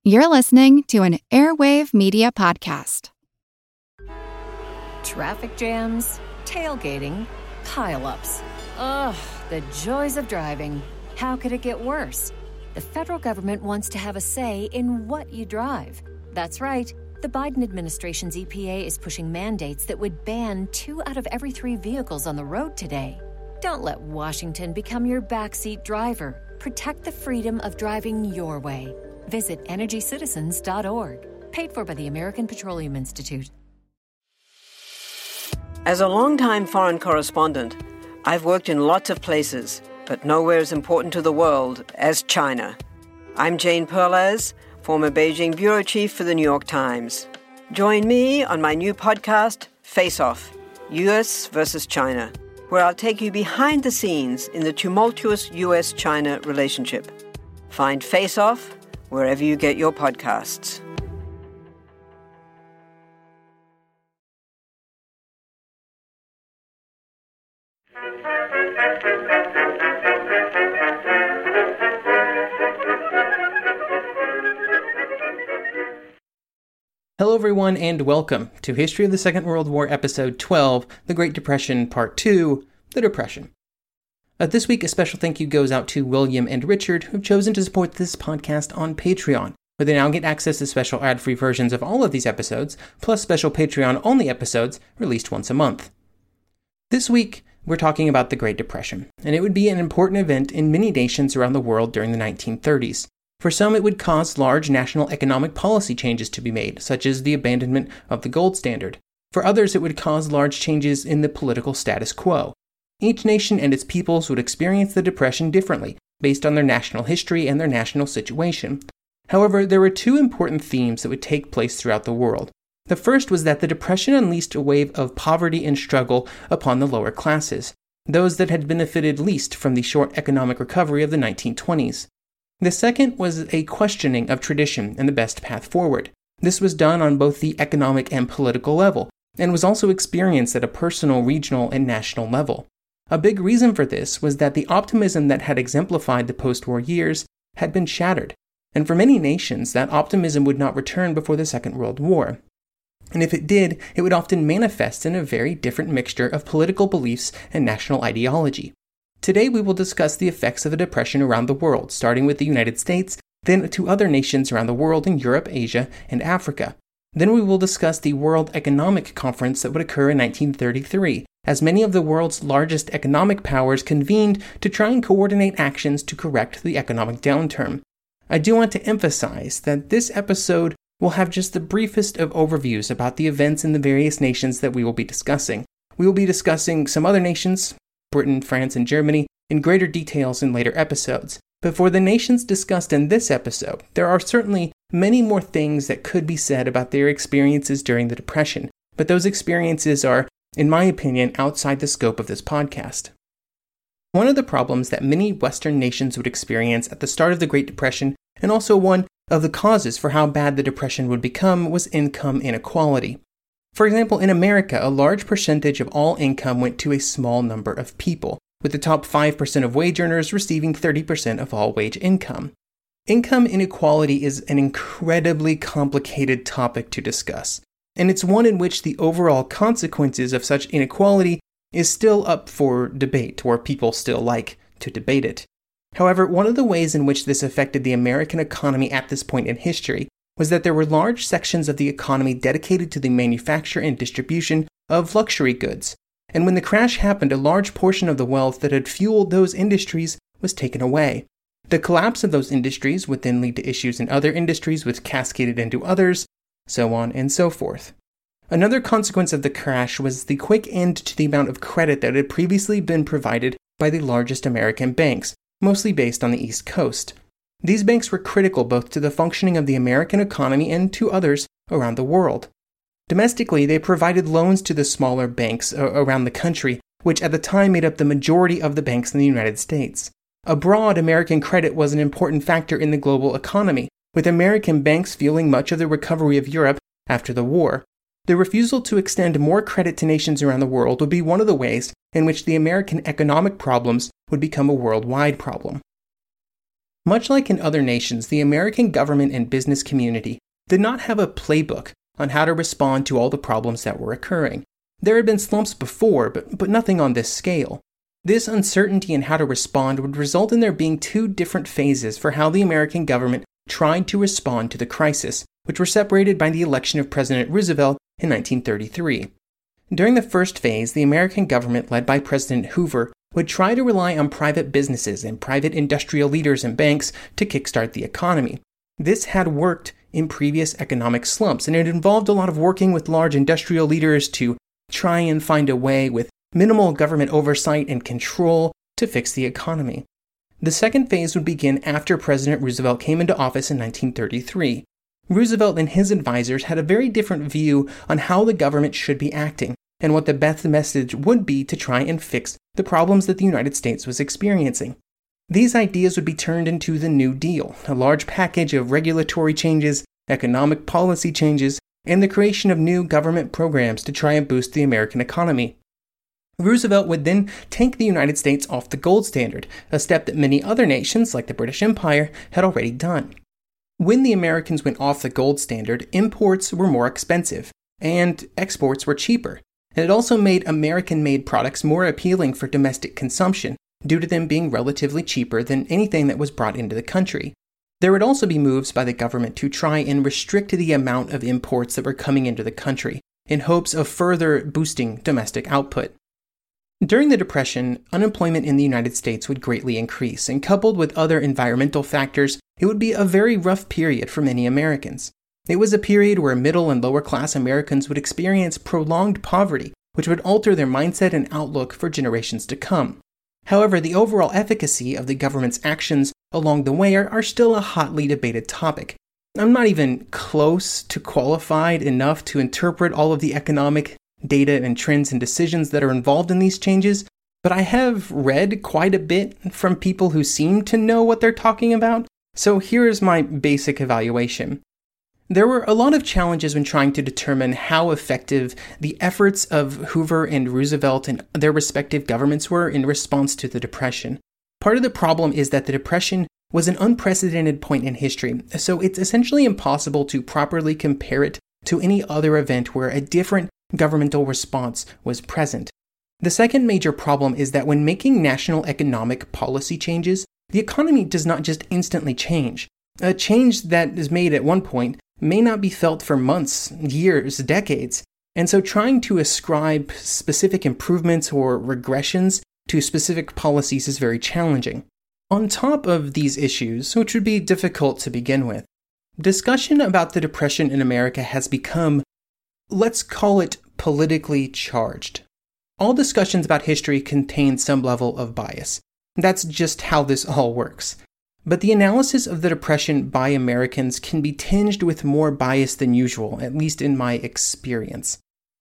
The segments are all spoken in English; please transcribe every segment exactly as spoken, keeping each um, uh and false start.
You're listening to an Airwave Media Podcast. Traffic jams, tailgating, pile-ups. Ugh, the joys of driving. How could it get worse? The federal government wants to have a say in what you drive. That's right. The Biden administration's E P A is pushing mandates that would ban two out of every three vehicles on the road today. Don't let Washington become your backseat driver. Protect the freedom of driving your way. Visit energy citizens dot org. Paid for by the American Petroleum Institute. As a longtime foreign correspondent, I've worked in lots of places, but nowhere as important to the world as China. I'm Jane Perlez, former Beijing bureau chief for the New York Times. Join me on my new podcast, Face Off, U S versus China, where I'll take you behind the scenes in the tumultuous U S China relationship. Find Face Off wherever you get your podcasts. Hello everyone and welcome to History of the Second World War Episode twelve, The Great Depression Part two, The Depression. Uh, this week a special thank you goes out to William and Richard, who have chosen to support this podcast on Patreon, where they now get access to special ad-free versions of all of these episodes, plus special Patreon-only episodes released once a month. This week, we're talking about the Great Depression, and it would be an important event in many nations around the world during the nineteen thirties. For some, it would cause large national economic policy changes to be made, such as the abandonment of the gold standard. For others, it would cause large changes in the political status quo. Each nation and its peoples would experience the Depression differently, based on their national history and their national situation. However, there were two important themes that would take place throughout the world. The first was that the Depression unleashed a wave of poverty and struggle upon the lower classes, those that had benefited least from the short economic recovery of the nineteen twenties. The second was a questioning of tradition and the best path forward. This was done on both the economic and political level, and was also experienced at a personal, regional, and national level. A big reason for this was that the optimism that had exemplified the post-war years had been shattered, and for many nations that optimism would not return before the Second World War. And if it did, it would often manifest in a very different mixture of political beliefs and national ideology. Today we will discuss the effects of the Depression around the world, starting with the United States, then to other nations around the world in Europe, Asia, and Africa. Then we will discuss the World Economic Conference that would occur in nineteen thirty-three, as many of the world's largest economic powers convened to try and coordinate actions to correct the economic downturn. I do want to emphasize that this episode will have just the briefest of overviews about the events in the various nations that we will be discussing. We will be discussing some other nations, Britain, France, and Germany, in greater details in later episodes. But for the nations discussed in this episode, there are certainly many more things that could be said about their experiences during the Depression, but those experiences are, in my opinion, outside the scope of this podcast. One of the problems that many Western nations would experience at the start of the Great Depression, and also one of the causes for how bad the Depression would become, was income inequality. For example, in America, a large percentage of all income went to a small number of people, with the top five percent of wage earners receiving thirty percent of all wage income. Income inequality is an incredibly complicated topic to discuss, and it's one in which the overall consequences of such inequality is still up for debate, or people still like to debate it. However, one of the ways in which this affected the American economy at this point in history was that there were large sections of the economy dedicated to the manufacture and distribution of luxury goods, and when the crash happened, a large portion of the wealth that had fueled those industries was taken away. The collapse of those industries would then lead to issues in other industries which cascaded into others, so on and so forth. Another consequence of the crash was the quick end to the amount of credit that had previously been provided by the largest American banks, mostly based on the East Coast. These banks were critical both to the functioning of the American economy and to others around the world. Domestically, they provided loans to the smaller banks around the country, which at the time made up the majority of the banks in the United States. Abroad, American credit was an important factor in the global economy, with American banks fueling much of the recovery of Europe after the war. The refusal to extend more credit to nations around the world would be one of the ways in which the American economic problems would become a worldwide problem. Much like in other nations, the American government and business community did not have a playbook on how to respond to all the problems that were occurring. There had been slumps before, but, but nothing on this scale. This uncertainty in how to respond would result in there being two different phases for how the American government tried to respond to the crisis, which were separated by the election of President Roosevelt in nineteen thirty-three. During the first phase, the American government, led by President Hoover, would try to rely on private businesses and private industrial leaders and banks to kickstart the economy. This had worked in previous economic slumps, and it involved a lot of working with large industrial leaders to try and find a way with minimal government oversight and control to fix the economy. The second phase would begin after President Roosevelt came into office in nineteen thirty-three. Roosevelt and his advisors had a very different view on how the government should be acting and what the best message would be to try and fix the problems that the United States was experiencing. These ideas would be turned into the New Deal, a large package of regulatory changes, economic policy changes, and the creation of new government programs to try and boost the American economy. Roosevelt would then take the United States off the gold standard, a step that many other nations, like the British Empire, had already done. When the Americans went off the gold standard, imports were more expensive, and exports were cheaper. And it also made American-made products more appealing for domestic consumption, due to them being relatively cheaper than anything that was brought into the country. There would also be moves by the government to try and restrict the amount of imports that were coming into the country, in hopes of further boosting domestic output. During the Depression, unemployment in the United States would greatly increase, and coupled with other environmental factors, it would be a very rough period for many Americans. It was a period where middle and lower class Americans would experience prolonged poverty, which would alter their mindset and outlook for generations to come. However, the overall efficacy of the government's actions along the way are, are still a hotly debated topic. I'm not even close to qualified enough to interpret all of the economic data and trends and decisions that are involved in these changes, but I have read quite a bit from people who seem to know what they're talking about, so here's my basic evaluation. There were a lot of challenges when trying to determine how effective the efforts of Hoover and Roosevelt and their respective governments were in response to the Depression. Part of the problem is that the Depression was an unprecedented point in history, so it's essentially impossible to properly compare it to any other event where a different governmental response was present. The second major problem is that when making national economic policy changes, the economy does not just instantly change. A change that is made at one point may not be felt for months, years, decades, and so trying to ascribe specific improvements or regressions to specific policies is very challenging. On top of these issues, which would be difficult to begin with, discussion about the Depression in America has become, let's call it, politically charged. All discussions about history contain some level of bias. That's just how this all works. But the analysis of the Depression by Americans can be tinged with more bias than usual, at least in my experience.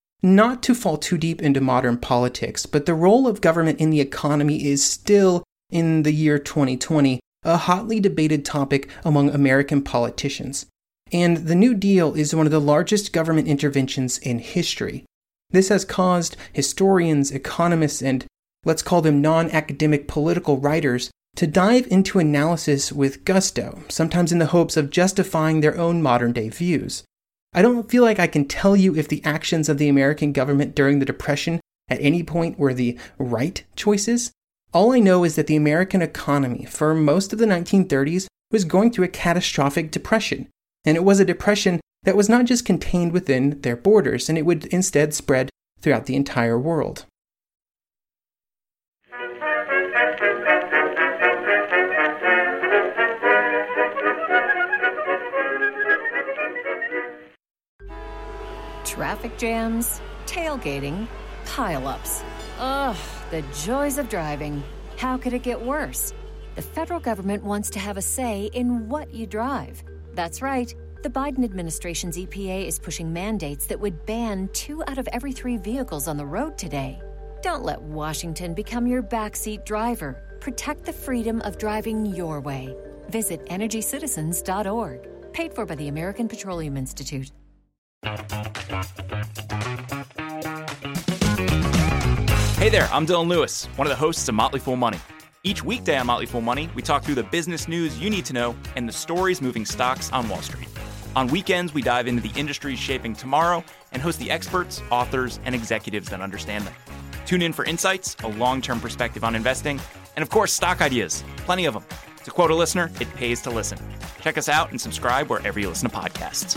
Not to fall too deep into modern politics, but the role of government in the economy is still, in the year twenty twenty, a hotly debated topic among American politicians. And the New Deal is one of the largest government interventions in history. This has caused historians, economists, and let's call them non-academic political writers to dive into analysis with gusto, sometimes in the hopes of justifying their own modern-day views. I don't feel like I can tell you if the actions of the American government during the Depression at any point were the right choices. All I know is that the American economy, for most of the nineteen thirties, was going through a catastrophic depression. And it was a depression that was not just contained within their borders, and it would instead spread throughout the entire world. Traffic jams, tailgating, pile-ups. Ugh, the joys of driving. How could it get worse? The federal government wants to have a say in what you drive. That's right. The Biden administration's E P A is pushing mandates that would ban two out of every three vehicles on the road today. Don't let Washington become your backseat driver. Protect the freedom of driving your way. Visit energy citizens dot org. Paid for by the American Petroleum Institute. Hey there, I'm Dylan Lewis, one of the hosts of Motley Fool Money. Each weekday on Motley Fool Money, we talk through the business news you need to know and the stories moving stocks on Wall Street. On weekends, we dive into the industries shaping tomorrow and host the experts, authors, and executives that understand them. Tune in for insights, a long-term perspective on investing, and of course, stock ideas. Plenty of them. To quote a listener, it pays to listen. Check us out and subscribe wherever you listen to podcasts.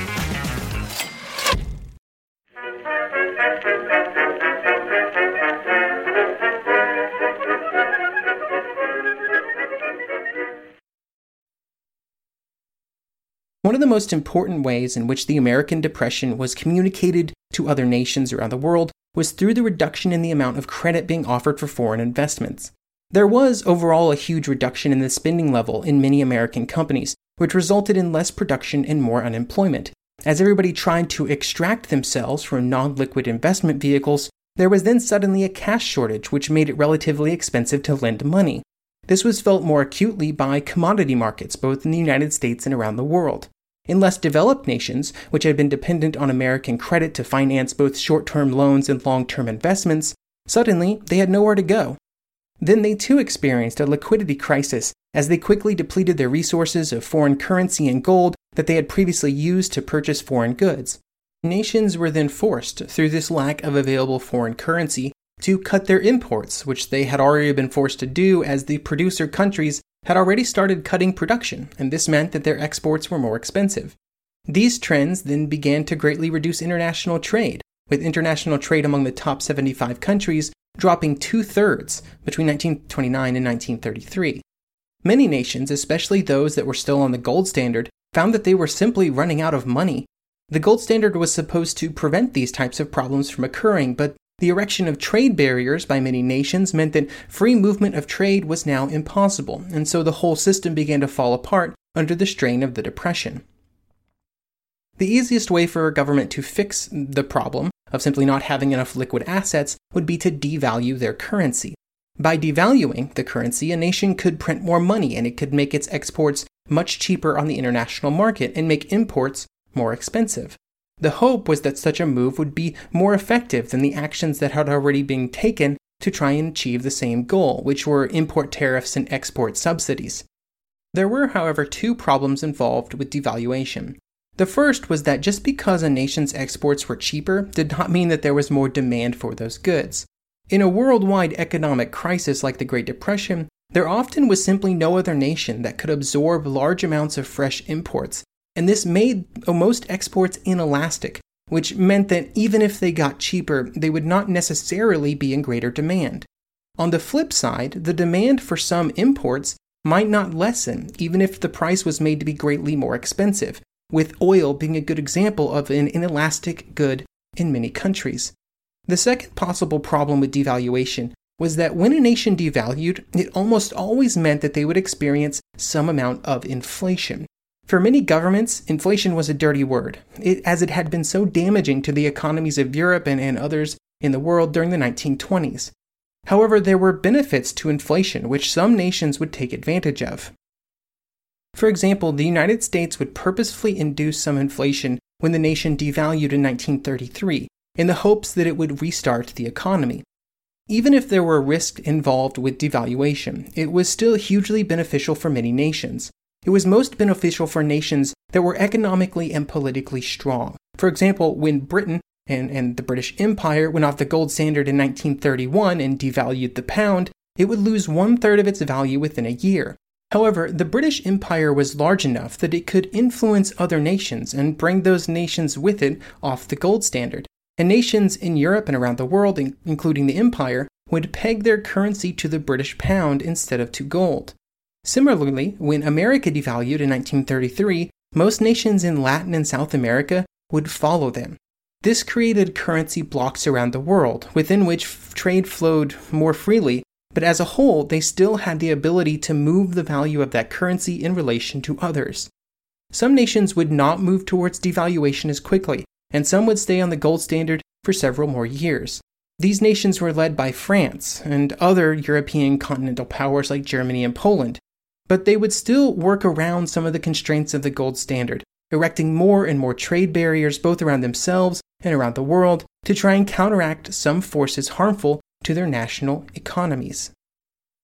One of the most important ways in which the American Depression was communicated to other nations around the world was through the reduction in the amount of credit being offered for foreign investments. There was overall a huge reduction in the spending level in many American companies, which resulted in less production and more unemployment. As everybody tried to extract themselves from non-liquid investment vehicles, there was then suddenly a cash shortage, which made it relatively expensive to lend money. This was felt more acutely by commodity markets, both in the United States and around the world. In less developed nations, which had been dependent on American credit to finance both short-term loans and long-term investments, suddenly they had nowhere to go. Then they too experienced a liquidity crisis as they quickly depleted their resources of foreign currency and gold that they had previously used to purchase foreign goods. Nations were then forced, through this lack of available foreign currency, to cut their imports, which they had already been forced to do as the producer countries had already started cutting production, and this meant that their exports were more expensive. These trends then began to greatly reduce international trade, with international trade among the top seventy-five countries dropping two-thirds between nineteen twenty-nine and nineteen thirty-three. Many nations, especially those that were still on the gold standard, found that they were simply running out of money. The gold standard was supposed to prevent these types of problems from occurring, but the erection of trade barriers by many nations meant that free movement of trade was now impossible, and so the whole system began to fall apart under the strain of the Depression. The easiest way for a government to fix the problem of simply not having enough liquid assets would be to devalue their currency. By devaluing the currency, a nation could print more money and it could make its exports much cheaper on the international market and make imports more expensive. The hope was that such a move would be more effective than the actions that had already been taken to try and achieve the same goal, which were import tariffs and export subsidies. There were, however, two problems involved with devaluation. The first was that just because a nation's exports were cheaper did not mean that there was more demand for those goods. In a worldwide economic crisis like the Great Depression, there often was simply no other nation that could absorb large amounts of fresh imports, and this made most exports inelastic, which meant that even if they got cheaper, they would not necessarily be in greater demand. On the flip side, the demand for some imports might not lessen, even if the price was made to be greatly more expensive, with oil being a good example of an inelastic good in many countries. The second possible problem with devaluation was that when a nation devalued, it almost always meant that they would experience some amount of inflation. For many governments, inflation was a dirty word, it, as it had been so damaging to the economies of Europe and, and others in the world during the nineteen twenties. However, there were benefits to inflation, which some nations would take advantage of. For example, the United States would purposefully induce some inflation when the nation devalued in nineteen thirty-three, in the hopes that it would restart the economy. Even if there were risks involved with devaluation, it was still hugely beneficial for many nations. It was most beneficial for nations that were economically and politically strong. For example, when Britain and, and the British Empire went off the gold standard in nineteen thirty-one and devalued the pound, it would lose one-third of its value within a year. However, the British Empire was large enough that it could influence other nations and bring those nations with it off the gold standard. And nations in Europe and around the world, including the Empire, would peg their currency to the British pound instead of to gold. Similarly, when America devalued in nineteen thirty-three, most nations in Latin and South America would follow them. This created currency blocks around the world, within which f- trade flowed more freely, but as a whole, they still had the ability to move the value of that currency in relation to others. Some nations would not move towards devaluation as quickly, and some would stay on the gold standard for several more years. These nations were led by France and other European continental powers like Germany and Poland, but they would still work around some of the constraints of the gold standard, erecting more and more trade barriers both around themselves and around the world to try and counteract some forces harmful to their national economies.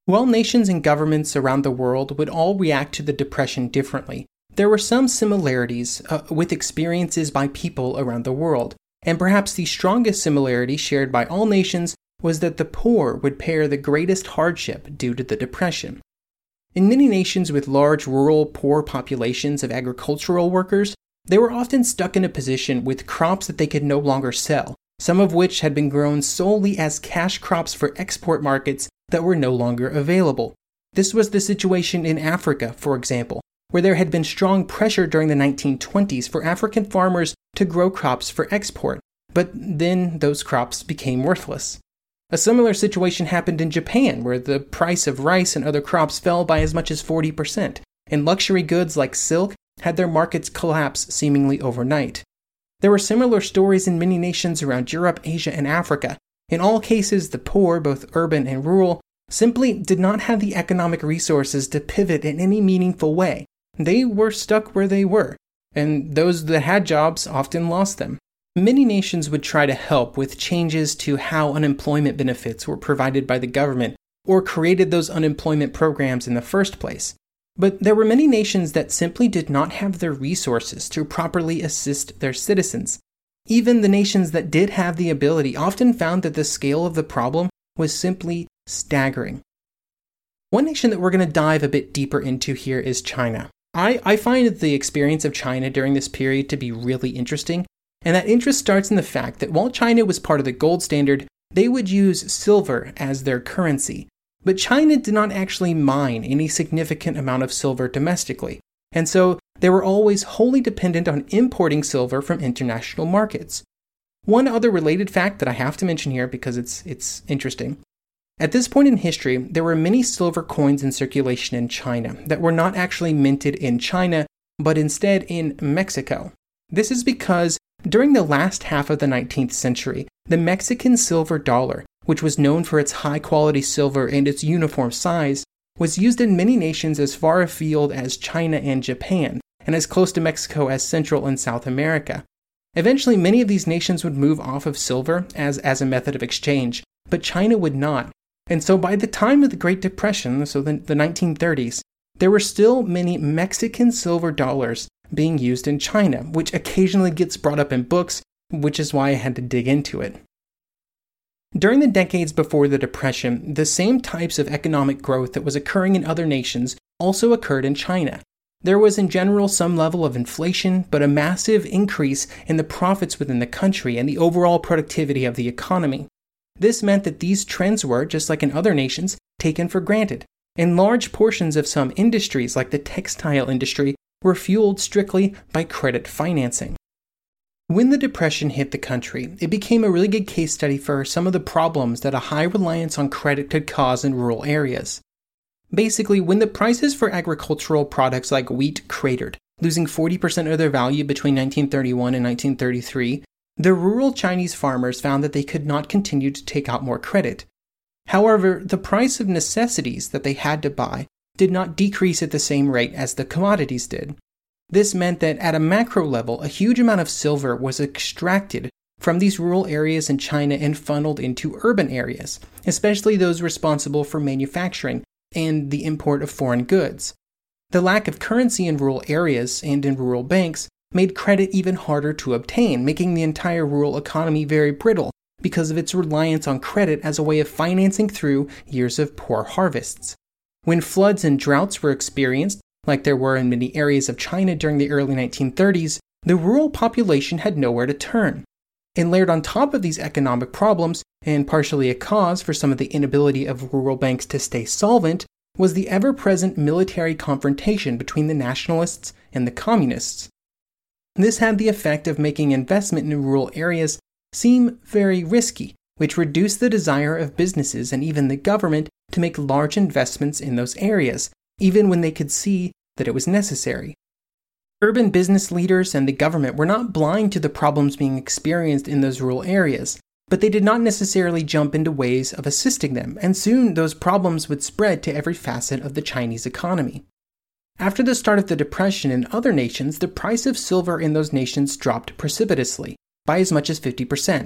While nations and governments around the world would all react to the Depression differently, there were some similarities uh, with experiences by people around the world, and perhaps the strongest similarity shared by all nations was that the poor would bear the greatest hardship due to the Depression. In many nations with large rural poor populations of agricultural workers, they were often stuck in a position with crops that they could no longer sell, some of which had been grown solely as cash crops for export markets that were no longer available. This was the situation in Africa, for example, where there had been strong pressure during the nineteen twenties for African farmers to grow crops for export, but then those crops became worthless. A similar situation happened in Japan, where the price of rice and other crops fell by as much as forty percent, and luxury goods like silk had their markets collapse seemingly overnight. There were similar stories in many nations around Europe, Asia, and Africa. In all cases, the poor, both urban and rural, simply did not have the economic resources to pivot in any meaningful way. They were stuck where they were, and those that had jobs often lost them. Many nations would try to help with changes to how unemployment benefits were provided by the government or created those unemployment programs in the first place. But there were many nations that simply did not have the resources to properly assist their citizens. Even the nations that did have the ability often found that the scale of the problem was simply staggering. One nation that we're going to dive a bit deeper into here is China. I, I find the experience of China during this period to be really interesting. And that interest starts in the fact that while China was part of the gold standard, they would use silver as their currency. But China did not actually mine any significant amount of silver domestically, and so they were always wholly dependent on importing silver from international markets. One other related fact that I have to mention here because it's it's interesting. At this point in history, there were many silver coins in circulation in China that were not actually minted in China, but instead in Mexico. This is because during the last half of the nineteenth century, the Mexican silver dollar, which was known for its high-quality silver and its uniform size, was used in many nations as far afield as China and Japan, and as close to Mexico as Central and South America. Eventually, many of these nations would move off of silver as, as a method of exchange, but China would not. And so by the time of the Great Depression, so the, the nineteen thirties, there were still many Mexican silver dollars being used in China, which occasionally gets brought up in books, which is why I had to dig into it. During the decades before the Depression, the same types of economic growth that was occurring in other nations also occurred in China. There was in general some level of inflation, but a massive increase in the profits within the country and the overall productivity of the economy. This meant that these trends were, just like in other nations, taken for granted, and large portions of some industries, like the textile industry, were fueled strictly by credit financing. When the Depression hit the country, it became a really good case study for some of the problems that a high reliance on credit could cause in rural areas. Basically, when the prices for agricultural products like wheat cratered, losing forty percent of their value between nineteen thirty-one and nineteen thirty-three, the rural Chinese farmers found that they could not continue to take out more credit. However, the price of necessities that they had to buy did not decrease at the same rate as the commodities did. This meant that at a macro level, a huge amount of silver was extracted from these rural areas in China and funneled into urban areas, especially those responsible for manufacturing and the import of foreign goods. The lack of currency in rural areas and in rural banks made credit even harder to obtain, making the entire rural economy very brittle because of its reliance on credit as a way of financing through years of poor harvests. When floods and droughts were experienced, like there were in many areas of China during the early nineteen thirties, the rural population had nowhere to turn. And layered on top of these economic problems, and partially a cause for some of the inability of rural banks to stay solvent, was the ever-present military confrontation between the nationalists and the communists. This had the effect of making investment in rural areas seem very risky, which reduced the desire of businesses and even the government to make large investments in those areas, even when they could see that it was necessary. Urban business leaders and the government were not blind to the problems being experienced in those rural areas, but they did not necessarily jump into ways of assisting them, and soon those problems would spread to every facet of the Chinese economy. After the start of the Depression in other nations, the price of silver in those nations dropped precipitously, by as much as fifty percent.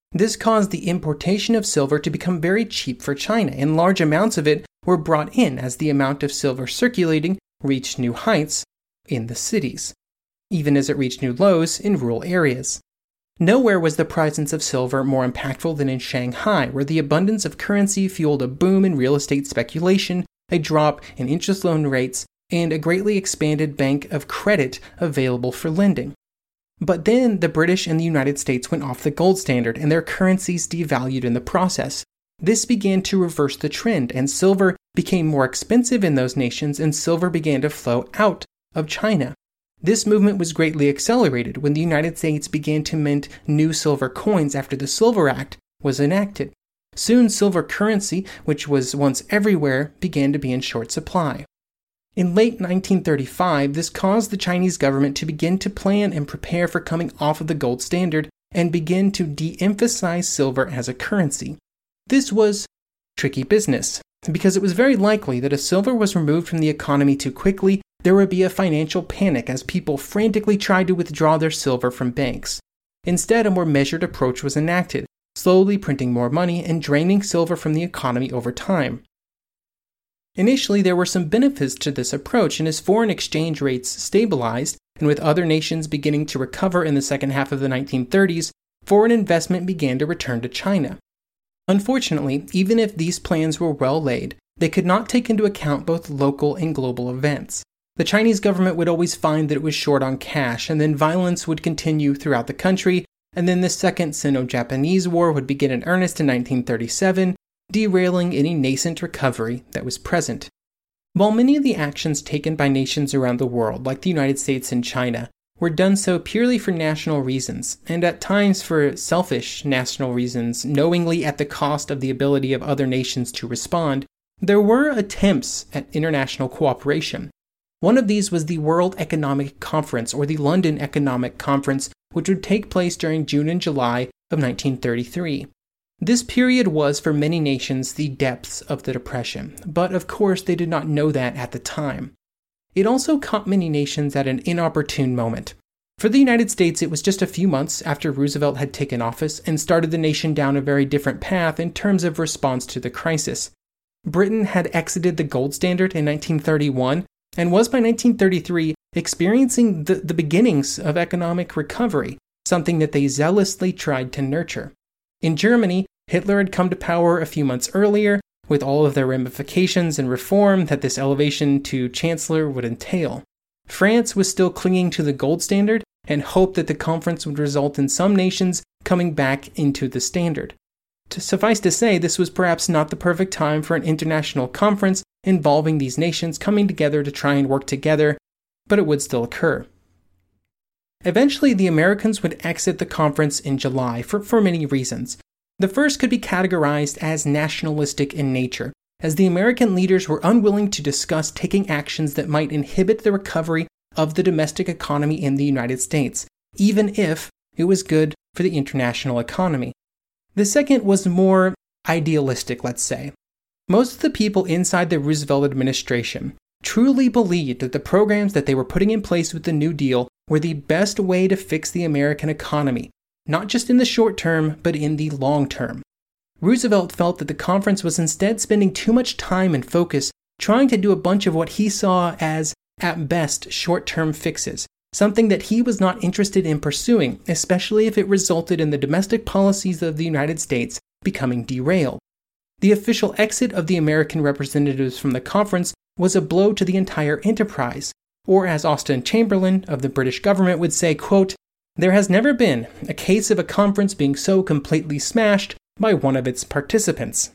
This caused the importation of silver to become very cheap for China, and large amounts of it were brought in as the amount of silver circulating reached new heights in the cities, even as it reached new lows in rural areas. Nowhere was the presence of silver more impactful than in Shanghai, where the abundance of currency fueled a boom in real estate speculation, a drop in interest loan rates, and a greatly expanded bank of credit available for lending. But then the British and the United States went off the gold standard, and their currencies devalued in the process. This began to reverse the trend, and silver became more expensive in those nations, and silver began to flow out of China. This movement was greatly accelerated when the United States began to mint new silver coins after the Silver Act was enacted. Soon silver currency, which was once everywhere, began to be in short supply. In late nineteen thirty-five, this caused the Chinese government to begin to plan and prepare for coming off of the gold standard and begin to de-emphasize silver as a currency. This was tricky business, because it was very likely that if silver was removed from the economy too quickly, there would be a financial panic as people frantically tried to withdraw their silver from banks. Instead, a more measured approach was enacted, slowly printing more money and draining silver from the economy over time. Initially, there were some benefits to this approach, and as foreign exchange rates stabilized, and with other nations beginning to recover in the second half of the nineteen thirties, foreign investment began to return to China. Unfortunately, even if these plans were well laid, they could not take into account both local and global events. The Chinese government would always find that it was short on cash, and then violence would continue throughout the country, and then the Second Sino-Japanese War would begin in earnest in nineteen thirty-seven, derailing any nascent recovery that was present. While many of the actions taken by nations around the world, like the United States and China, were done so purely for national reasons, and at times for selfish national reasons, knowingly at the cost of the ability of other nations to respond, there were attempts at international cooperation. One of these was the World Economic Conference, or the London Economic Conference, which would take place during June and July of nineteen thirty-three. This period was, for many nations, the depths of the Depression, but of course they did not know that at the time. It also caught many nations at an inopportune moment. For the United States, it was just a few months after Roosevelt had taken office and started the nation down a very different path in terms of response to the crisis. Britain had exited the gold standard in nineteen thirty-one and was by nineteen thirty-three experiencing the, the beginnings of economic recovery, something that they zealously tried to nurture. In Germany, Hitler had come to power a few months earlier, with all of the ramifications and reform that this elevation to chancellor would entail. France was still clinging to the gold standard and hoped that the conference would result in some nations coming back into the standard. To suffice to say, this was perhaps not the perfect time for an international conference involving these nations coming together to try and work together, but it would still occur. Eventually, the Americans would exit the conference in July for, for many reasons. The first could be categorized as nationalistic in nature, as the American leaders were unwilling to discuss taking actions that might inhibit the recovery of the domestic economy in the United States, even if it was good for the international economy. The second was more idealistic, let's say. Most of the people inside the Roosevelt administration truly believed that the programs that they were putting in place with the New Deal were the best way to fix the American economy, not just in the short term, but in the long term. Roosevelt felt that the conference was instead spending too much time and focus trying to do a bunch of what he saw as, at best, short-term fixes, something that he was not interested in pursuing, especially if it resulted in the domestic policies of the United States becoming derailed. The official exit of the American representatives from the conference was a blow to the entire enterprise, or as Austen Chamberlain of the British government would say, quote, "There has never been a case of a conference being so completely smashed by one of its participants."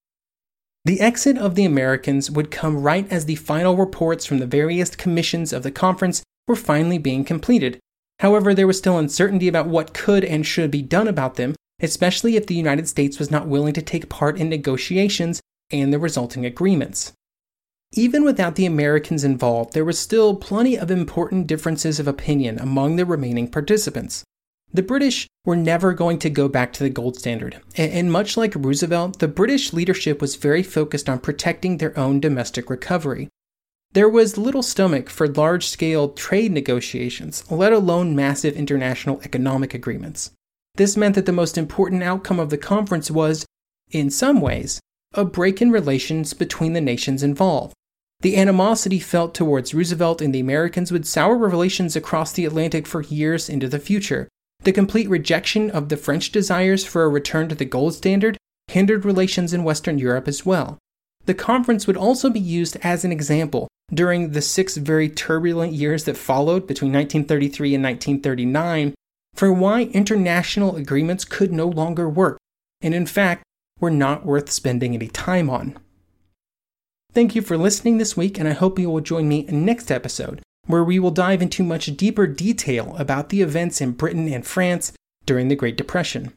The exit of the Americans would come right as the final reports from the various commissions of the conference were finally being completed. However, there was still uncertainty about what could and should be done about them, especially if the United States was not willing to take part in negotiations and the resulting agreements. Even without the Americans involved, there was still plenty of important differences of opinion among the remaining participants. The British were never going to go back to the gold standard, and much like Roosevelt, the British leadership was very focused on protecting their own domestic recovery. There was little stomach for large-scale trade negotiations, let alone massive international economic agreements. This meant that the most important outcome of the conference was, in some ways, a break in relations between the nations involved. The animosity felt towards Roosevelt and the Americans would sour relations across the Atlantic for years into the future. The complete rejection of the French desires for a return to the gold standard hindered relations in Western Europe as well. The conference would also be used as an example during the six very turbulent years that followed between nineteen thirty-three and nineteen thirty-nine for why international agreements could no longer work, and in fact, were not worth spending any time on. Thank you for listening this week, and I hope you will join me next episode, where we will dive into much deeper detail about the events in Britain and France during the Great Depression.